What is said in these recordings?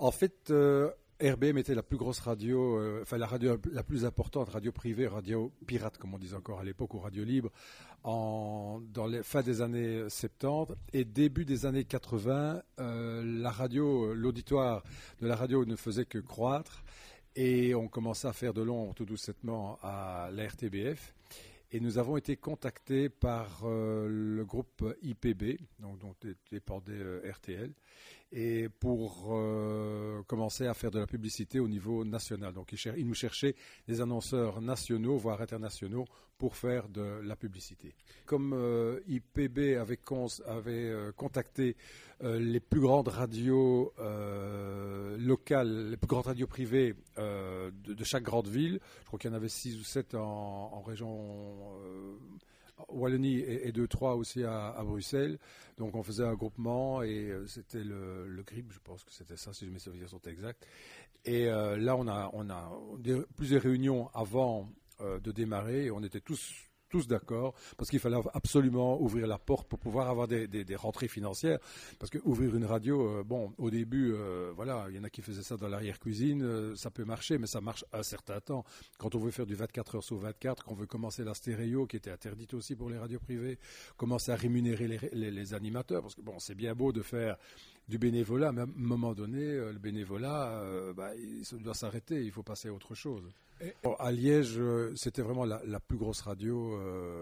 En fait, RBM était la plus grosse radio, la radio la plus importante, radio privée, radio pirate, comme on disait encore à l'époque, ou radio libre, dans les fin des années 70 et début des années 80. L'auditoire de la radio ne faisait que croître et on commençait à faire de l'ombre tout doucement à la RTBF. Et nous avons été contactés par le groupe IPB, donc, dont dépendait RTL, et pour commencer à faire de la publicité au niveau national. Donc ils nous cherchaient des annonceurs nationaux, voire internationaux, pour faire de la publicité. Comme IPB avait contacté les plus grandes radios locales, les plus grandes radios privées de chaque grande ville, je crois qu'il y en avait 6 ou 7 en région Wallonie et 2-3 aussi à Bruxelles. Donc on faisait un groupement et c'était le GRIP, je pense que c'était ça, si mes souvenirs sont exacts. Et là, on a plusieurs réunions avant de démarrer et on était tous d'accord, parce qu'il fallait absolument ouvrir la porte pour pouvoir avoir des rentrées financières, parce que ouvrir une radio, au début, il y en a qui faisaient ça dans l'arrière-cuisine, ça peut marcher, mais ça marche un certain temps. Quand on veut faire du 24 heures sur 24, qu'on veut commencer la stéréo, qui était interdite aussi pour les radios privées, commencer à rémunérer les animateurs, parce que c'est bien beau de faire du bénévolat, mais à un moment donné, le bénévolat, ça doit s'arrêter, il faut passer à autre chose. À Liège, c'était vraiment la plus grosse radio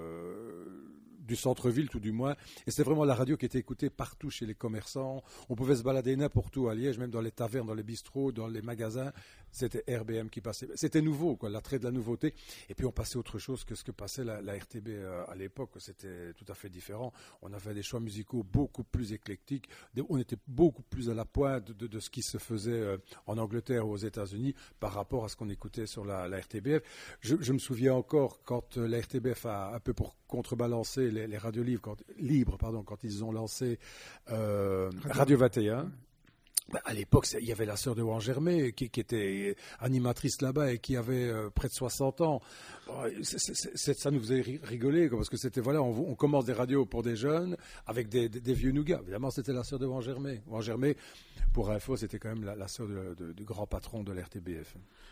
du centre-ville, tout du moins. Et c'était vraiment la radio qui était écoutée partout chez les commerçants. On pouvait se balader n'importe où à Liège, même dans les tavernes, dans les bistrots, dans les magasins. C'était RBM qui passait. C'était nouveau, l'attrait de la nouveauté. Et puis on passait autre chose que ce que passait la RTB à l'époque. C'était tout à fait différent. On avait des choix musicaux beaucoup plus éclectiques. On était beaucoup plus à la pointe de ce qui se faisait en Angleterre ou aux États-Unis par rapport à ce qu'on écoutait sur la RTBF. Je me souviens encore quand la RTBF a un peu pour contrebalancer les radios libres, quand ils ont lancé Radio 21. À l'époque, il y avait la sœur de Juan Germay qui était animatrice là-bas et qui avait près de 60 ans. Ça nous faisait rigoler, parce que c'était, on commence des radios pour des jeunes avec des vieux nougats. Évidemment, c'était la sœur de Juan Germay. Juan Germay, pour info, c'était quand même la sœur du grand patron de l'RTBF.